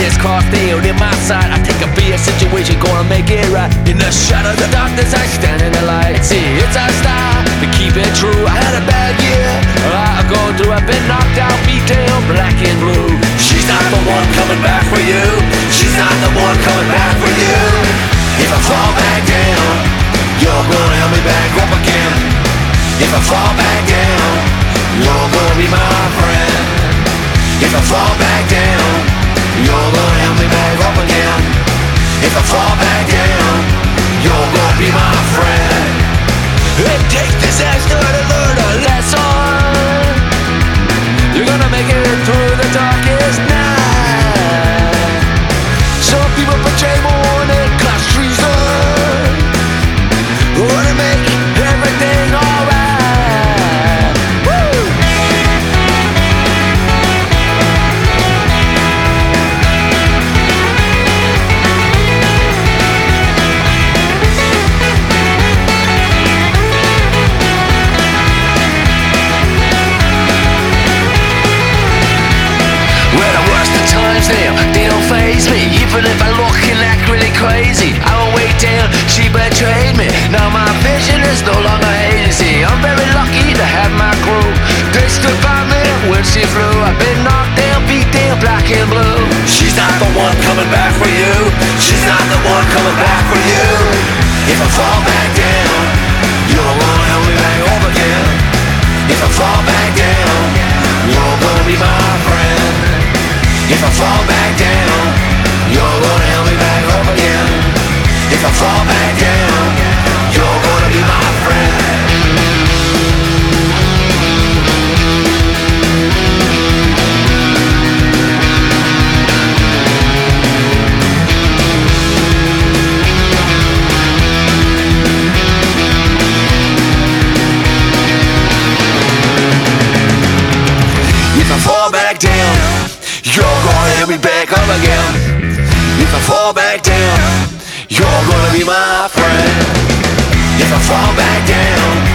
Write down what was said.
this car failed in my sight. I take a beer situation, gonna make it right. In the shadow of the darkness, I stand in the light. See, it's our style, to keep it true. I had a bad year, I've gone through. I've been knocked out, beat down, black and blue. She's not the one coming back for you. She's not the one coming back for you. If I fall back down, you're gonna help me back up again. If I fall back down, you're gonna be my friend. If I fall back down, you're gonna help me back up again. If I fall back down, you're gonna be my friend. It takes disaster to learn a lesson. You're gonna make it through the darkest night. Some people betray more than class treason. Wanna make everything alright. Woo! Well, the worst of times now, they don't faze me. Even if I look and act really crazy, I won't wait till she betrayed me. Now my vision is no longer hazy. I'm very lucky to have my crew. They stood by me when she flew. I've been knocked down, beat down, black and blue. She's not the one coming back for you. She's not the one coming back for you. If I fall back down, you're gonna help me back up again. If I fall back down, you're gonna be my friend. If I fall back down, you're gonna help me back up again. If I fall back down, you're gonna be my friend. If I fall back down, you're gonna help me back up again. If I fall back down, you're gonna be my friend. If I fall back down,